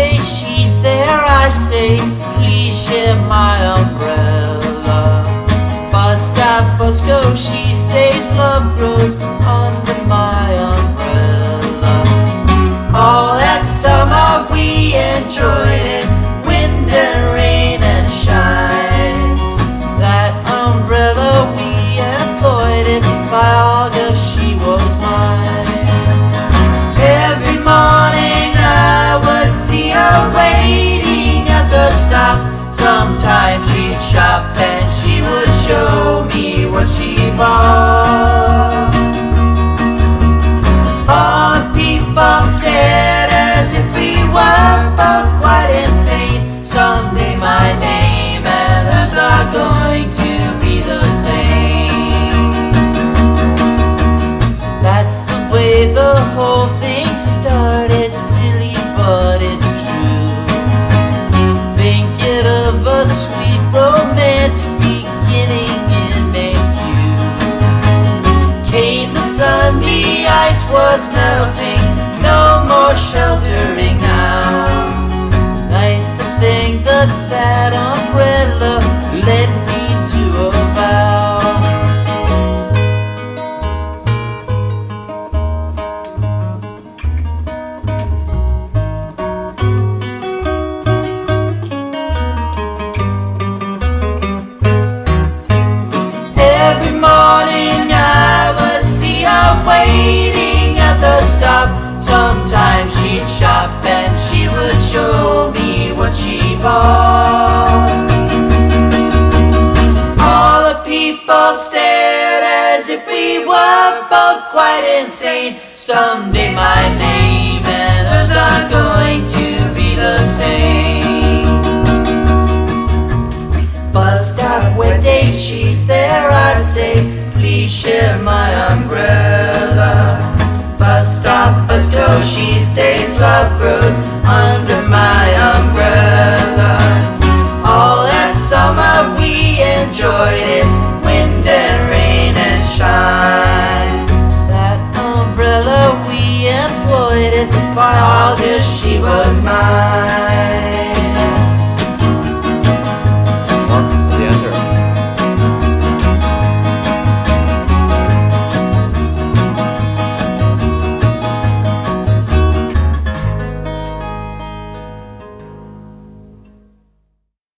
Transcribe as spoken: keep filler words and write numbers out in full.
day she's there, I say, please share my umbrella. Bus stop, bus go, she stays, love grows under my umbrella. All that summer we enjoyed it, wind and rain and shine. That umbrella we employed it, by August she was mine. Every morning I would see her waiting at the stop. Sometimes she'd shop and she would show me what she bought. All the people stared as if we were both quite insane. Someday my name and hers are going to be the same. That's the way the whole thing started, silly but it's true. Thinking of a sweet romance beginning in a few. Came the sun, the ice was melting, no more sheltering now. Nice to think that that umbrella led me to a vow. Every morning I would see her waiting at the stop. Sometimes she'd shop and she would show me what she bought. All the people stared as if we were both quite insane. Someday my name and hers are going to be the same. Bus stop, where day she's there, I say, please share my umbrella. Bus stop, bus go, she stays, love grows